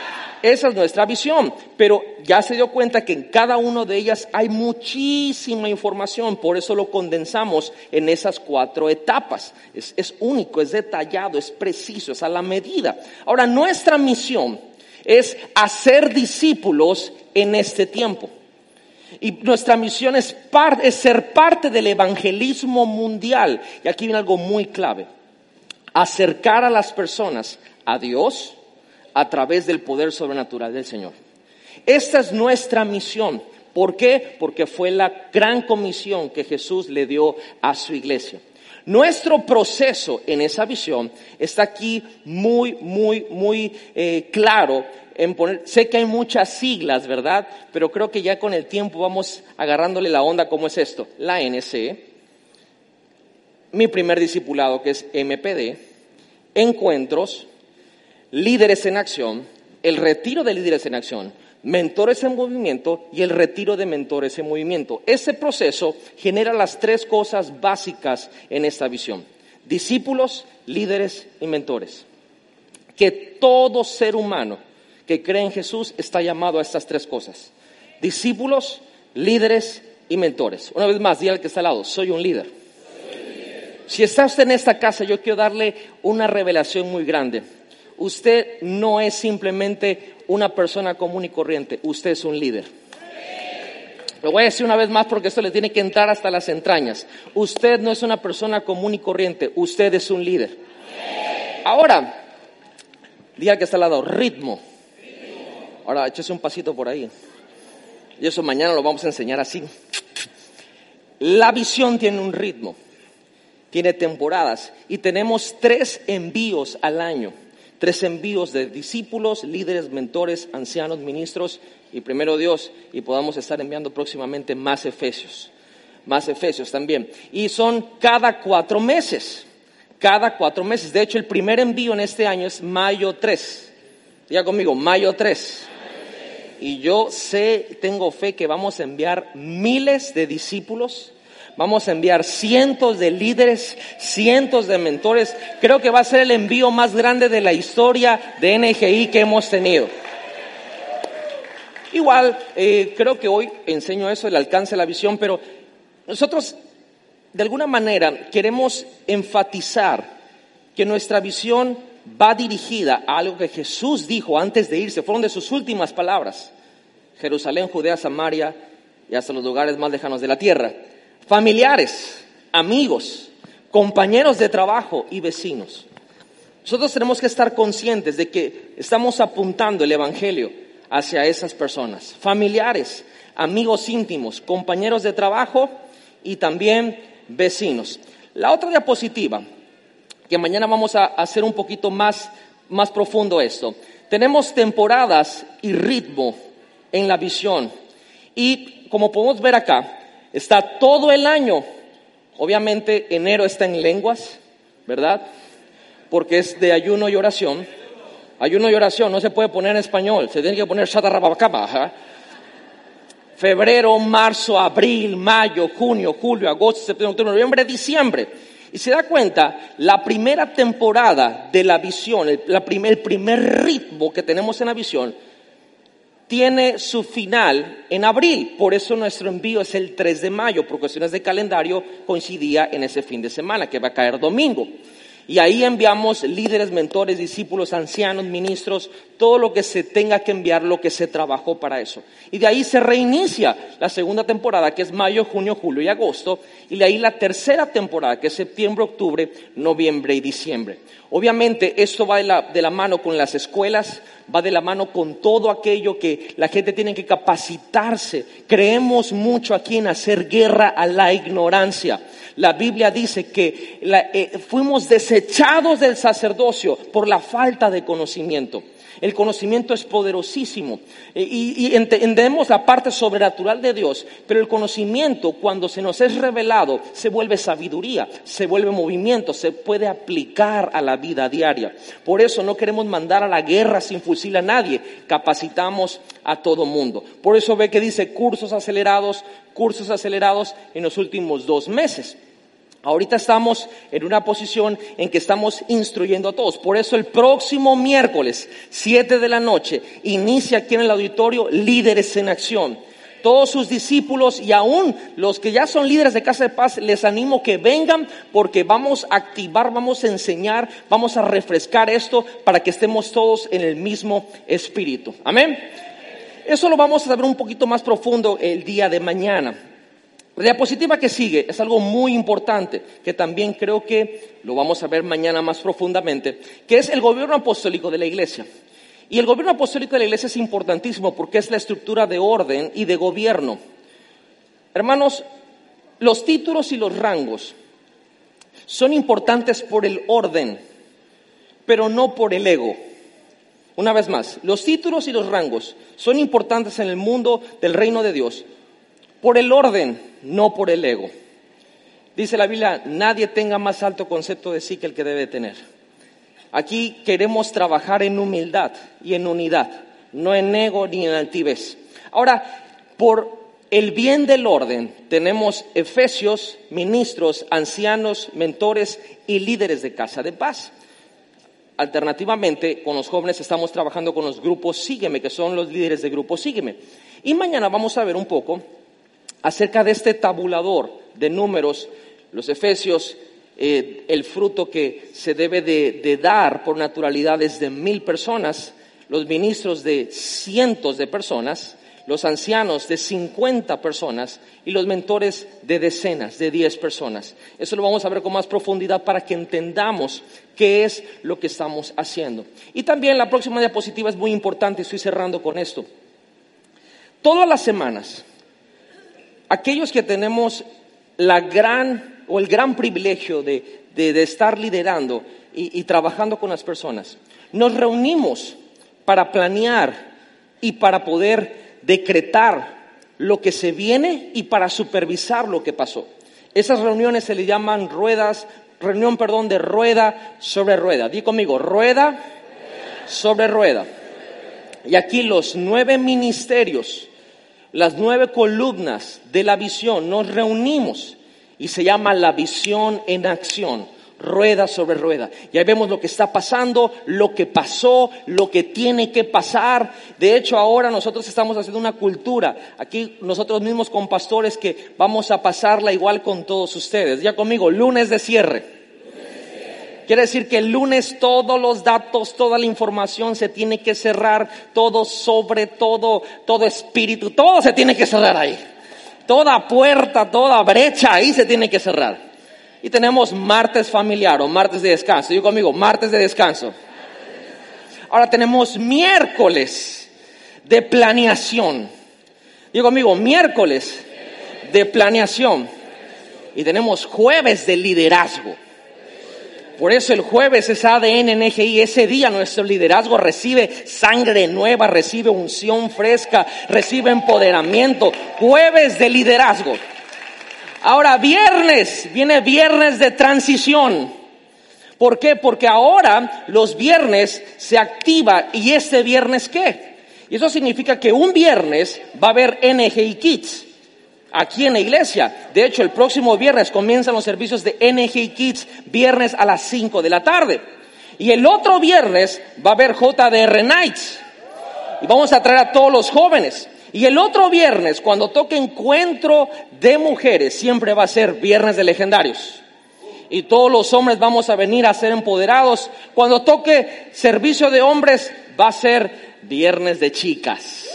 esa es nuestra visión, pero ya se dio cuenta que en cada una de ellas hay muchísima información, por eso lo condensamos en esas cuatro etapas. Es, es único, es detallado, es preciso, es a la medida. Ahora, nuestra misión es hacer discípulos en este tiempo. Y nuestra misión es, par, es ser parte del evangelismo mundial. Y aquí viene algo muy clave. Acercar a las personas a Dios a través del poder sobrenatural del Señor. Esta es nuestra misión. ¿Por qué? Porque fue la gran comisión que Jesús le dio a su iglesia. Nuestro proceso en esa visión está aquí muy, muy, muy eh, claro. En poner, sé que hay muchas siglas, ¿verdad? Pero creo que ya con el tiempo vamos agarrándole la onda. ¿Cómo es esto? La N C, mi primer discipulado que es M P D, encuentros, líderes en acción, el retiro de líderes en acción, mentores en movimiento y el retiro de mentores en movimiento. Ese proceso genera las tres cosas básicas en esta visión: discípulos, líderes y mentores. Que todo ser humano que cree en Jesús está llamado a estas tres cosas: discípulos, líderes y mentores. Una vez más, dígale al que está al lado: soy un líder. Si está usted en esta casa, yo quiero darle una revelación muy grande. Usted no es simplemente una persona común y corriente, usted es un líder. Lo voy a decir una vez más porque esto le tiene que entrar hasta las entrañas. Usted no es una persona común y corriente, usted es un líder. Ahora, diga que está al lado: ritmo. Ahora, échese un pasito por ahí. Y eso mañana lo vamos a enseñar así. La visión tiene un ritmo, tiene temporadas y tenemos tres envíos al año. Tres envíos de discípulos, líderes, mentores, ancianos, ministros y primero Dios. Y podamos estar enviando próximamente más Efesios. Más Efesios también. Y son cada cuatro meses. Cada cuatro meses. De hecho, el primer envío en este año es mayo tres. Diga conmigo, mayo tres. Y yo sé, tengo fe que vamos a enviar miles de discípulos. Vamos a enviar cientos de líderes, cientos de mentores. Creo que va a ser el envío más grande de la historia de N G I que hemos tenido. Igual, eh, creo que hoy enseño eso, el alcance de la visión, pero nosotros de alguna manera queremos enfatizar que nuestra visión va dirigida a algo que Jesús dijo antes de irse. Fueron de sus últimas palabras: Jerusalén, Judea, Samaria y hasta los lugares más lejanos de la tierra. Familiares, amigos, compañeros de trabajo y vecinos. Nosotros tenemos que estar conscientes de que estamos apuntando el evangelio hacia esas personas. Familiares, amigos íntimos, compañeros de trabajo y también vecinos. La otra diapositiva, que mañana vamos a hacer un poquito más, más profundo esto. Tenemos temporadas y ritmo en la visión. Y como podemos ver acá, está todo el año. Obviamente enero está en lenguas, ¿verdad? Porque es de ayuno y oración. Ayuno y oración no se puede poner en español, se tiene que poner shatarabacaba. Febrero, marzo, abril, mayo, junio, julio, agosto, septiembre, octubre, noviembre, diciembre. Y se da cuenta, la primera temporada de la visión, el, la primer, el primer ritmo que tenemos en la visión, tiene su final en abril. Por eso nuestro envío es el tres de mayo. Por cuestiones de calendario coincidía en ese fin de semana, que va a caer domingo. Y ahí enviamos líderes, mentores, discípulos, ancianos, ministros, todo lo que se tenga que enviar, lo que se trabajó para eso. Y de ahí se reinicia la segunda temporada, que es mayo, junio, julio y agosto. Y de ahí la tercera temporada, que es septiembre, octubre, noviembre y diciembre. Obviamente esto va de la, de la mano con las escuelas, va de la mano con todo aquello que la gente tiene que capacitarse. Creemos mucho aquí en hacer guerra a la ignorancia. La Biblia dice que la, eh, fuimos desechados del sacerdocio por la falta de conocimiento. El conocimiento es poderosísimo y, y entendemos la parte sobrenatural de Dios, pero el conocimiento, cuando se nos es revelado, se vuelve sabiduría, se vuelve movimiento, se puede aplicar a la vida diaria. Por eso no queremos mandar a la guerra sin fusil a nadie, capacitamos a todo mundo. Por eso ve que dice cursos acelerados, cursos acelerados en los últimos dos meses. Ahorita estamos en una posición en que estamos instruyendo a todos. Por eso el próximo miércoles, siete de la noche, inicia aquí en el auditorio Líderes en Acción. Todos sus discípulos y aún los que ya son líderes de Casa de Paz, les animo que vengan porque vamos a activar, vamos a enseñar, vamos a refrescar esto para que estemos todos en el mismo espíritu. Amén. Eso lo vamos a saber un poquito más profundo el día de mañana. La diapositiva que sigue es algo muy importante, que también creo que lo vamos a ver mañana más profundamente, que es el gobierno apostólico de la iglesia. Y el gobierno apostólico de la iglesia es importantísimo porque es la estructura de orden y de gobierno. Hermanos, los títulos y los rangos son importantes por el orden, pero no por el ego. Una vez más, los títulos y los rangos son importantes en el mundo del reino de Dios, por el orden, no por el ego. Dice la Biblia, nadie tenga más alto concepto de sí que el que debe tener. Aquí queremos trabajar en humildad y en unidad, no en ego ni en altivez. Ahora, por el bien del orden, tenemos efesios, ministros, ancianos, mentores y líderes de Casa de Paz. Alternativamente, con los jóvenes estamos trabajando con los grupos Sígueme, que son los líderes de grupo Sígueme. Y mañana vamos a ver un poco acerca de este tabulador de números, los efesios, eh, el fruto que se debe de, de dar por naturalidad es de mil personas, los ministros de cientos de personas, los ancianos de cincuenta personas y los mentores de decenas, de diez personas. Eso lo vamos a ver con más profundidad para que entendamos qué es lo que estamos haciendo. Y también la próxima diapositiva es muy importante, estoy cerrando con esto. Todas las semanas, aquellos que tenemos la gran o el gran privilegio de, de, de estar liderando y, y trabajando con las personas, nos reunimos para planear y para poder decretar lo que se viene y para supervisar lo que pasó. Esas reuniones se le llaman ruedas, reunión, perdón, de rueda sobre rueda. Di conmigo, rueda sobre rueda. Y aquí los nueve ministerios, las nueve columnas de la visión, nos reunimos y se llama la visión en acción, rueda sobre rueda. Y ahí vemos lo que está pasando, lo que pasó, lo que tiene que pasar. De hecho, ahora nosotros estamos haciendo una cultura, aquí nosotros mismos con pastores, que vamos a pasarla igual con todos ustedes. Ya conmigo, lunes de cierre. Quiere decir que el lunes todos los datos, toda la información se tiene que cerrar, todo sobre todo, todo espíritu, todo se tiene que cerrar ahí. Toda puerta, toda brecha ahí se tiene que cerrar. Y tenemos martes familiar o martes de descanso. Yo conmigo, martes de descanso. Ahora tenemos miércoles de planeación. Digo conmigo, miércoles de planeación. Y tenemos jueves de liderazgo. Por eso el jueves es A D N N G I. Ese día nuestro liderazgo recibe sangre nueva, recibe unción fresca, recibe empoderamiento. Jueves de liderazgo. Ahora viernes, viene viernes de transición. ¿Por qué? Porque ahora los viernes se activa. ¿Y este viernes qué? Y eso significa que un viernes va a haber N G I Kids aquí en la iglesia. De hecho, el próximo viernes comienzan los servicios de N G I Kids, viernes a las cinco de la tarde. Y el otro viernes va a haber J D R Nights. Y vamos a traer a todos los jóvenes. Y el otro viernes, cuando toque encuentro de mujeres, siempre va a ser viernes de legendarios. Y todos los hombres vamos a venir a ser empoderados. Cuando toque servicio de hombres, va a ser viernes de chicas.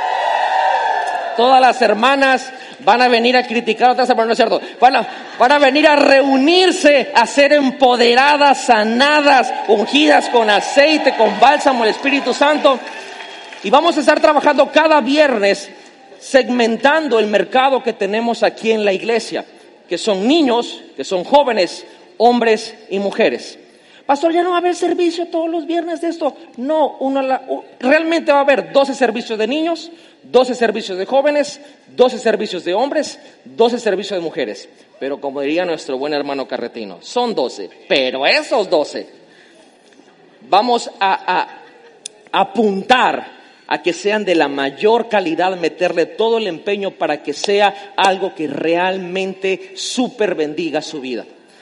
Todas las hermanas van a venir a criticar a otras hermanas, no es cierto. Van a, van a venir a reunirse, a ser empoderadas, sanadas, ungidas con aceite, con bálsamo, el Espíritu Santo. Y vamos a estar trabajando cada viernes segmentando el mercado que tenemos aquí en la iglesia, que son niños, que son jóvenes, hombres y mujeres. Pastor, ¿ya no va a haber servicio todos los viernes de esto? No, uno la, realmente va a haber doce servicios de niños, doce servicios de jóvenes, doce servicios de hombres, doce servicios de mujeres. Pero como diría nuestro buen hermano Carretino, son doce, pero esos doce vamos a, a, a apuntar a que sean de la mayor calidad, meterle todo el empeño para que sea algo que realmente súper bendiga su vida.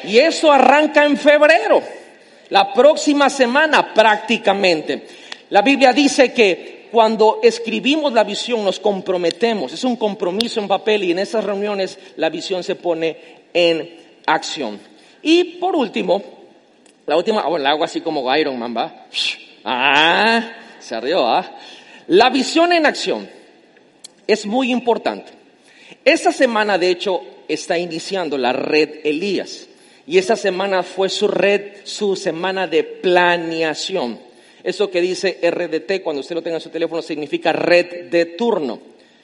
Y eso arranca en febrero, la próxima semana prácticamente. La Biblia dice que cuando escribimos la visión nos comprometemos, es un compromiso en papel, y en esas reuniones la visión se pone en acción. Y por último, la última, bueno, la hago así como Iron Man, ¿va? Ah, se rió, ¿ah? La visión en acción es muy importante. Esta semana, de hecho, está iniciando la red Elías. Y esta semana fue su red, su semana de planeación. Eso que dice R D T, cuando usted lo tenga en su teléfono, significa red de turno.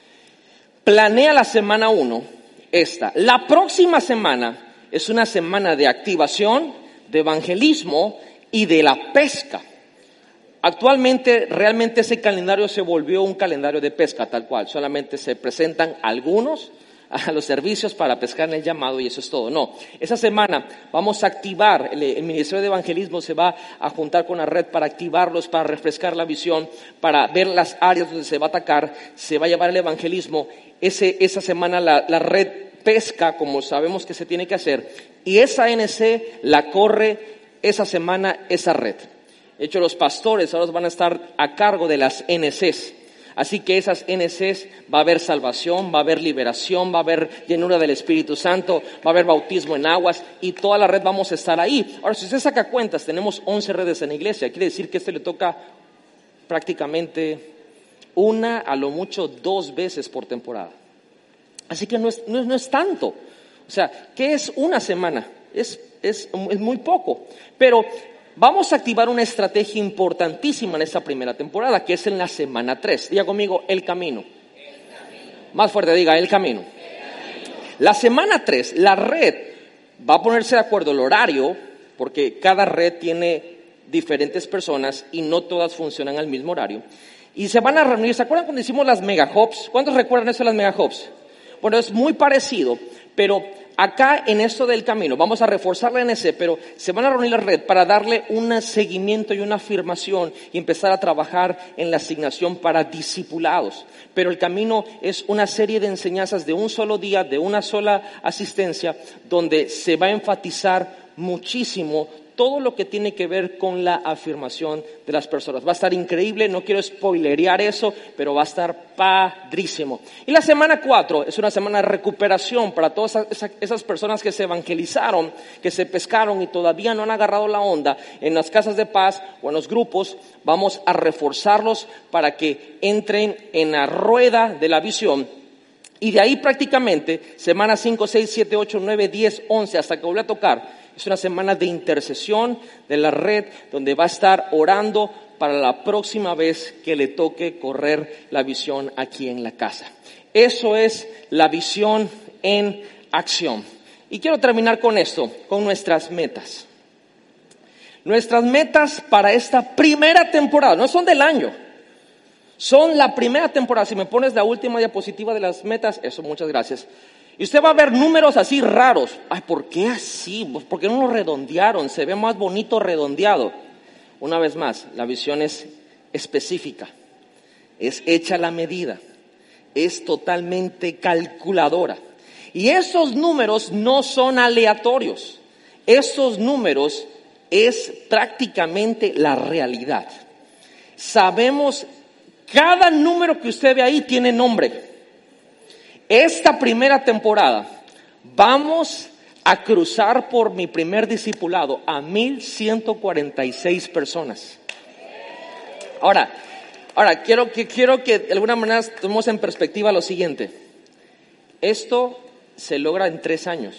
Planea la semana uno, esta. La próxima semana es una semana de activación, de evangelismo y de la pesca. Actualmente, realmente ese calendario se volvió un calendario de pesca, tal cual. Solamente se presentan algunos a los servicios para pescar en el llamado y eso es todo. No, esa semana vamos a activar, el, el Ministerio de Evangelismo se va a juntar con la red para activarlos, para refrescar la visión, para ver las áreas donde se va a atacar, se va a llevar el evangelismo. Ese, esa semana la, la red pesca, como sabemos que se tiene que hacer, y esa N C la corre esa semana esa red. De hecho, los pastores ahora van a estar a cargo de las N Cs. Así que esas N Cs va a haber salvación, va a haber liberación, va a haber llenura del Espíritu Santo, va a haber bautismo en aguas y toda la red vamos a estar ahí. Ahora, si usted saca cuentas, tenemos once redes en la iglesia. Quiere decir que este le toca prácticamente una, a lo mucho dos veces por temporada. Así que no es, no es, no es tanto. O sea, ¿qué es una semana? Es, es, es muy poco. Pero vamos a activar una estrategia importantísima en esta primera temporada, que es en la semana tres. Diga conmigo, el camino. El camino. Más fuerte, diga, el camino. el camino. La semana tres, la red va a ponerse de acuerdo el horario, porque cada red tiene diferentes personas y no todas funcionan al mismo horario. Y se van a reunir. ¿Se acuerdan cuando hicimos las mega hubs? ¿Cuántos recuerdan eso de las mega hubs? Bueno, es muy parecido, pero acá en esto del camino, vamos a reforzar la N C, pero se van a reunir la red para darle un seguimiento y una afirmación y empezar a trabajar en la asignación para discipulados. Pero el camino es una serie de enseñanzas de un solo día, de una sola asistencia, donde se va a enfatizar muchísimo todo lo que tiene que ver con la afirmación de las personas. Va a estar increíble, no quiero spoilerear eso, pero va a estar padrísimo. Y la semana cuatro es una semana de recuperación para todas esas, esas personas que se evangelizaron, que se pescaron y todavía no han agarrado la onda en las casas de paz o en los grupos. Vamos a reforzarlos para que entren en la rueda de la visión. Y de ahí prácticamente, semana cinco, seis, siete, ocho, nueve, diez, once, hasta que vuelva a tocar. Es una semana de intercesión de la red donde va a estar orando para la próxima vez que le toque correr la visión aquí en la casa. Eso es la visión en acción. Y quiero terminar con esto, con nuestras metas. Nuestras metas para esta primera temporada, no son del año, son la primera temporada. Si me pones la última diapositiva de las metas, eso, muchas gracias. Y usted va a ver números así raros. Ay, ¿por qué así? ¿Por qué no lo redondearon? Se ve más bonito redondeado. Una vez más, la visión es específica, es hecha a la medida, es totalmente calculadora. Y esos números no son aleatorios. Esos números es prácticamente la realidad. Sabemos, cada número que usted ve ahí tiene nombre. Esta primera temporada vamos a cruzar por mi primer discipulado a mil ciento cuarenta y seis personas. Ahora, ahora quiero que quiero que de alguna manera tomemos en perspectiva lo siguiente. Esto se logra en tres años,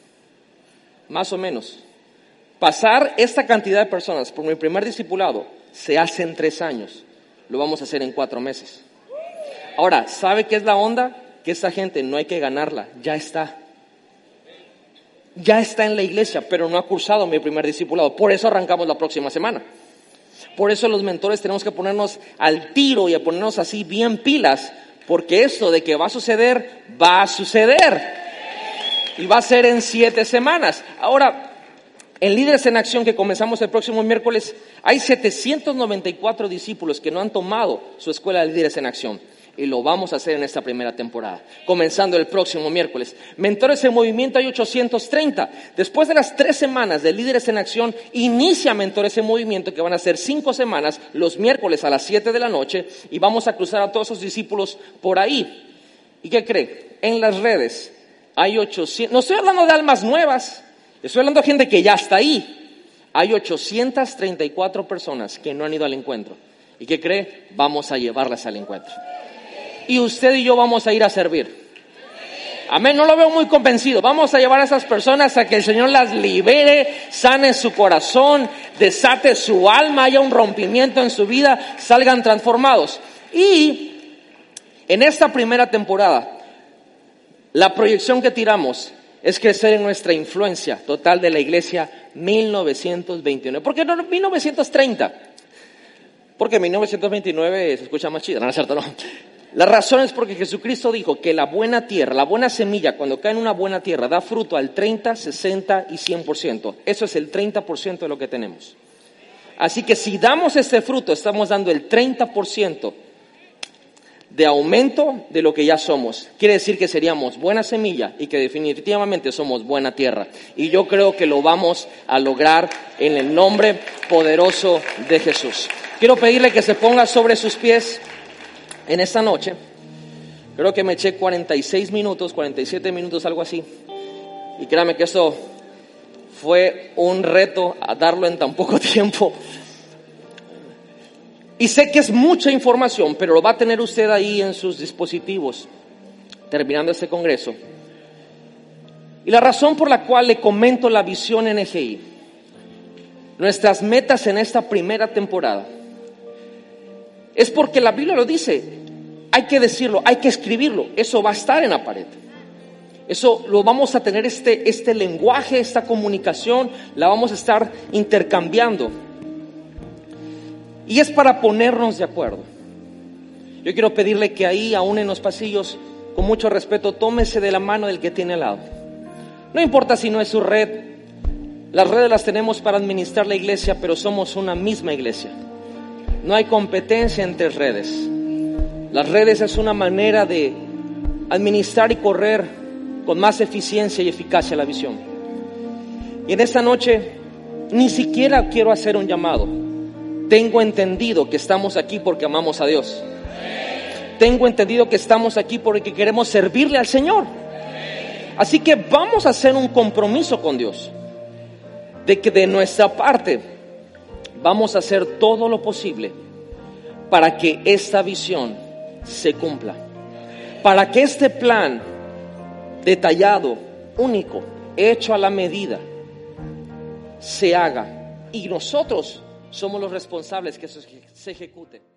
más o menos. Pasar esta cantidad de personas por mi primer discipulado se hace en tres años. Lo vamos a hacer en cuatro meses. Ahora, ¿sabe qué es la onda? Que esa gente no hay que ganarla, ya está. Ya está en la iglesia, pero no ha cursado mi primer discipulado. Por eso arrancamos la próxima semana. Por eso los mentores tenemos que ponernos al tiro y a ponernos así bien pilas, porque esto de que va a suceder, va a suceder. Y va a ser en siete semanas. Ahora, en Líderes en Acción, que comenzamos el próximo miércoles, hay setecientos noventa y cuatro discípulos que no han tomado su escuela de Líderes en Acción. Y lo vamos a hacer en esta primera temporada, comenzando el próximo miércoles. Mentores en Movimiento hay ochocientos treinta. Después de las tres semanas de Líderes en Acción, inicia Mentores en Movimiento, que van a ser cinco semanas, los miércoles a las siete de la noche, y vamos a cruzar a todos esos discípulos por ahí. ¿Y qué cree? En las redes hay ochocientos, no estoy hablando de almas nuevas, estoy hablando de gente que ya está ahí. Hay ochocientas treinta y cuatro personas que no han ido al encuentro. ¿Y qué cree? Vamos a llevarlas al encuentro. Y usted y yo vamos a ir a servir. Amén, no lo veo muy convencido. Vamos a llevar a esas personas a que el Señor las libere, sane su corazón, desate su alma, haya un rompimiento en su vida, salgan transformados. Y en esta primera temporada, la proyección que tiramos es crecer en nuestra influencia total de la iglesia mil novecientos veintinueve. ¿Por qué no mil novecientos treinta? Porque mil novecientos veintinueve se escucha más chido, no es cierto, no. La razón es porque Jesucristo dijo que la buena tierra, la buena semilla, cuando cae en una buena tierra, da fruto al treinta, sesenta y cien por ciento. Eso es el treinta por ciento de lo que tenemos. Así que si damos este fruto, estamos dando el treinta por ciento de aumento de lo que ya somos. Quiere decir que seríamos buena semilla y que definitivamente somos buena tierra. Y yo creo que lo vamos a lograr en el nombre poderoso de Jesús. Quiero pedirle que se ponga sobre sus pies en esta noche. Creo que me eché cuarenta y seis minutos, cuarenta y siete minutos, algo así. Y créame que esto fue un reto a darlo en tan poco tiempo. Y sé que es mucha información, pero lo va a tener usted ahí en sus dispositivos, terminando este congreso. Y la razón por la cual le comento la visión N G I, nuestras metas en esta primera temporada, es porque la Biblia lo dice, hay que decirlo, hay que escribirlo, eso va a estar en la pared. Eso lo vamos a tener, este, este lenguaje, esta comunicación, la vamos a estar intercambiando. Y es para ponernos de acuerdo. Yo quiero pedirle que ahí, aún en los pasillos, con mucho respeto, tómese de la mano del que tiene al lado. No importa si no es su red, las redes las tenemos para administrar la iglesia, pero somos una misma iglesia. No hay competencia entre redes. Las redes es una manera de administrar y correr con más eficiencia y eficacia la visión. Y en esta noche ni siquiera quiero hacer un llamado. Tengo entendido que estamos aquí porque amamos a Dios. Tengo entendido que estamos aquí porque queremos servirle al Señor. Así que vamos a hacer un compromiso con Dios, de que de nuestra parte vamos a hacer todo lo posible para que esta visión se cumpla, para que este plan detallado, único, hecho a la medida, se haga, y nosotros somos los responsables que eso se ejecute.